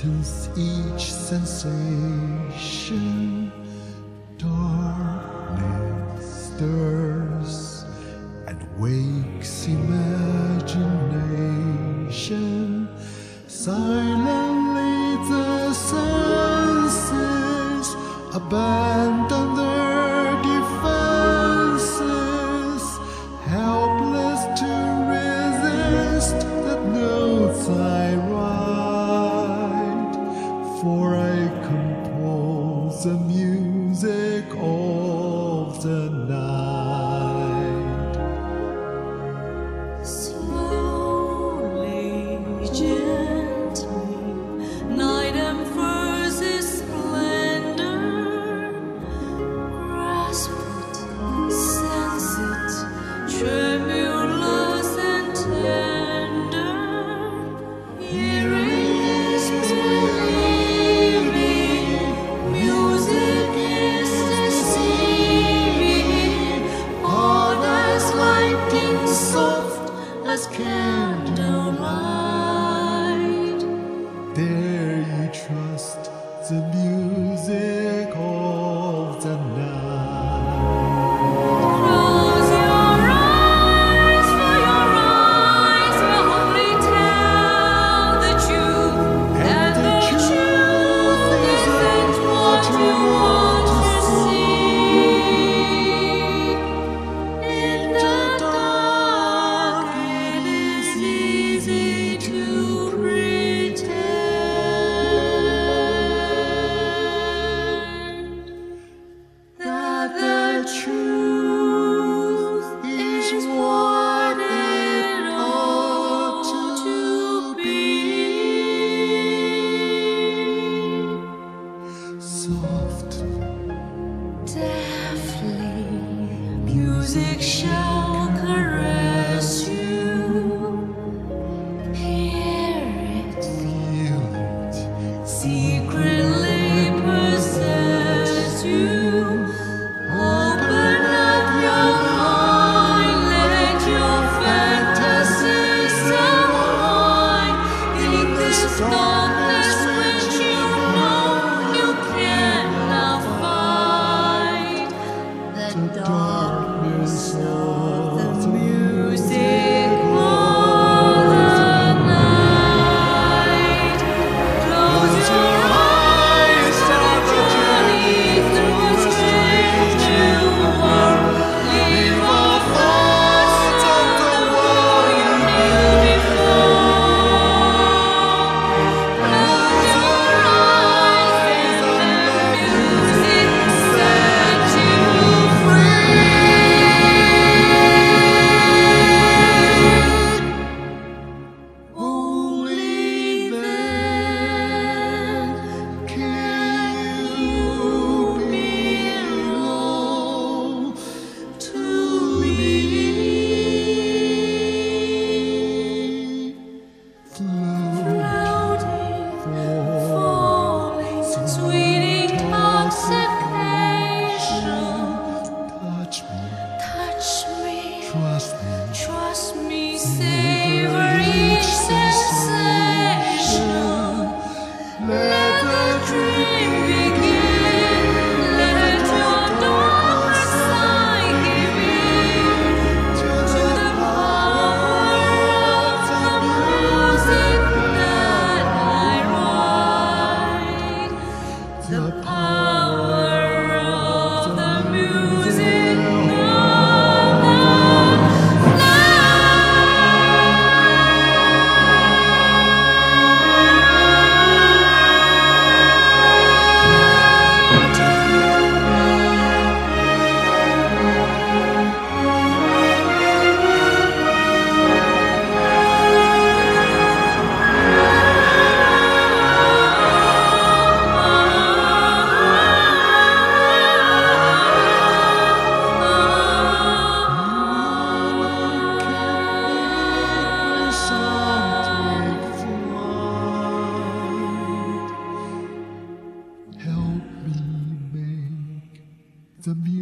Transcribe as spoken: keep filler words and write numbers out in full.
softens each sensation. Darkness stirs and wakes imagination. Silently the senses abandon their defenses, helpless to resist that notes I write, for I compose the music of the night. Slowly, gently, night unfurls its splendor. Grasp it, sense it, tremulous and tender. Here is believing, music is deceiving, hard as lightning, soft as candlelight. Dare you trust the music of the night? Close your eyes, for your eyes will only tell the truth, and the truth isn't what you want to see. In the dark, it is easy to pretend that the truth is what it ought to be. Soft, Deftly, music shall caress you. Hear it, feel it, secretly possess you. Open up your mind, let your fantasies unwind in this darkness which you know you cannot fight. The darkness of the music of the night. Close your eyes to the journey through a strange new world. Leave all thoughts of the world you knew before. Close your eyes and let music set you free. Only then can you belong to me. Floating, falling, sweet intoxication. touch me, Touch me, trust me, trust me, savor each sensation. Let the dream begin. Let your dark side give in to the power of the music that I write. The power of the music of the the music.